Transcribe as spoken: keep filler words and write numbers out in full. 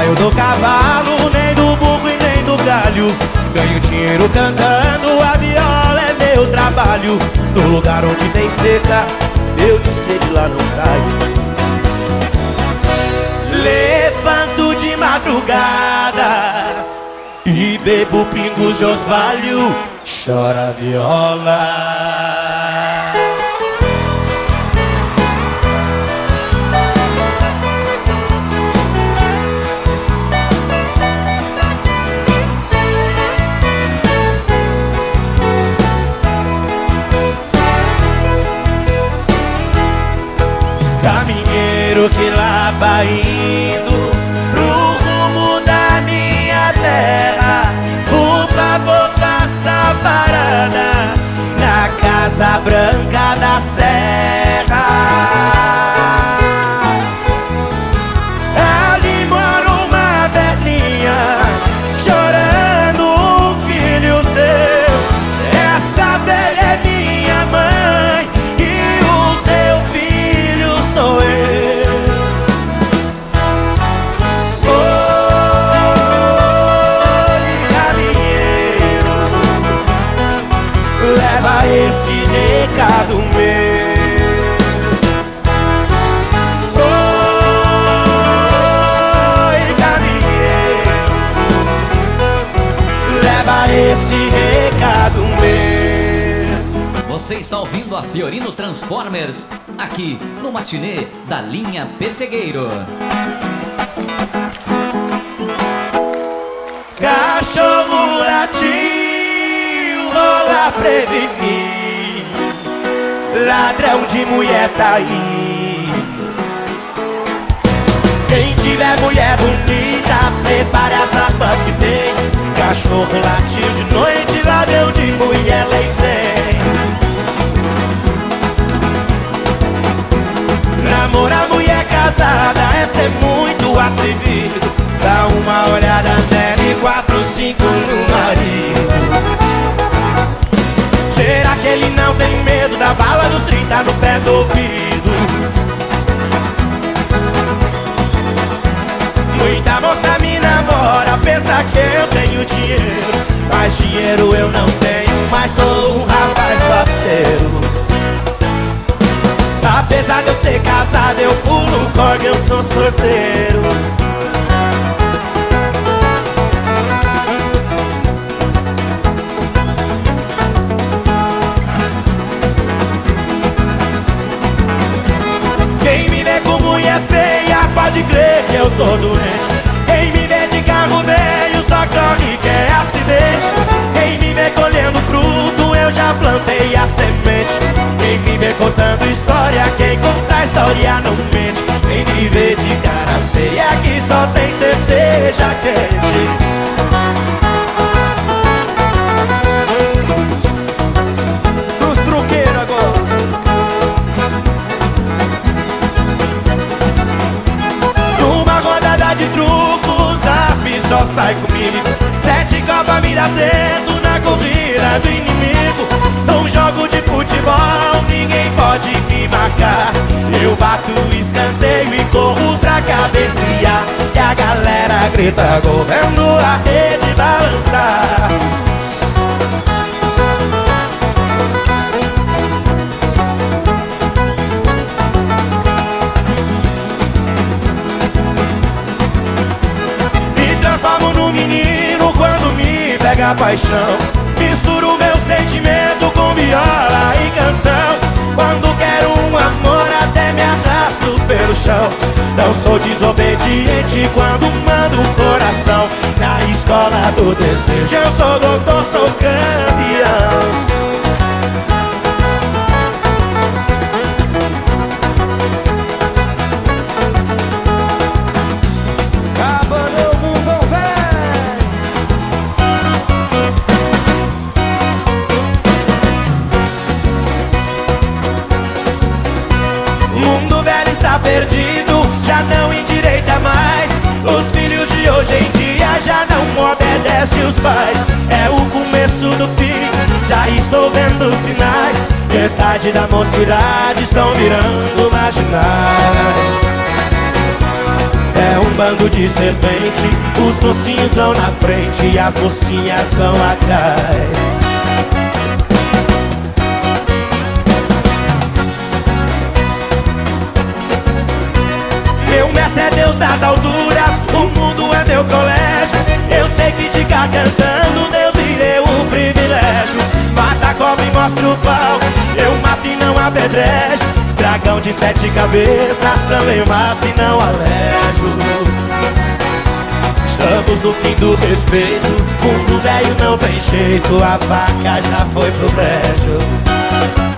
saio do cavalo, nem do burro e nem do galho. Ganho dinheiro cantando, a viola é meu trabalho. No lugar onde tem seca, eu de sede lá não caio. Levanto de madrugada e bebo pingos de orvalho, chora a viola. Caminheiro que lá vai indo pro rumo da minha terra, por favor faça parada na Casa Branca da Serra. Ali mora uma velhinha chorando um filho seu. Essa velha é minha mãe e o seu filho sou eu. Leva esse recado meu. Oi, caminheiro, leva esse recado meu. Você está ouvindo a Fiorino Transformers, aqui no matinê da linha Pessegueiro. Cachorro latiu, rola prevenir, ladrão de mulher tá aí. Quem tiver mulher bonita, prepare as armas que tem. Cachorro latiu de noite, ladrão de mulher lei vem. Namorar mulher casada é ser muito atrevido. Dá uma olhada nela e quatro, cinco no marido. Será que ele não tem medo da bala do trinta no pé do ouvido? Muita moça me namora, pensa que eu tenho dinheiro, mas dinheiro eu não tenho, mas sou um rapaz faceiro. Apesar de eu ser casado, eu pulo corda, eu sou sorteiro. Quem me vê com mulher feia, pode crer que eu tô doente. Quem me vê de carro velho, só corre que é acidente. Quem me vê colhendo fruto, eu já plantei a semente. Quem me vê contando história, quem conta a história não mente. Quem me vê de cara feia, que só tem cerveja quente. Dos truqueiros agora. Numa rodada de truco, Zap só sai comigo. Sete copas me dá dedo na corrida do inimigo. Num jogo de futebol, ninguém pode me marcar. Eu bato o escanteio e corro pra cabecear. E a galera grita gol, vendo a rede balançar. Me transformo num menino quando me pega a paixão. Misturo meu sentimento com viola e canção. Quando quero um amor até me arrasto pelo chão. Não sou desobediente quando mando o coração. Na escola do desejo eu sou doutor, sou campeão. Perdido, já não endireita mais. Os filhos de hoje em dia já não obedecem os pais. É o começo do fim, já estou vendo sinais. Metade da mocidade estão virando marginais. É um bando de serpente, os mocinhos vão na frente e as mocinhas vão atrás. Meu mestre é Deus das alturas, o mundo é meu colégio. Eu sei criticar cantando, Deus me deu o privilégio. Mata a cobra e mostra o pau, eu mato e não apedrejo. Dragão de sete cabeças, também mato e não alejo. Estamos no fim do respeito, mundo velho não tem jeito. A vaca já foi pro brejo.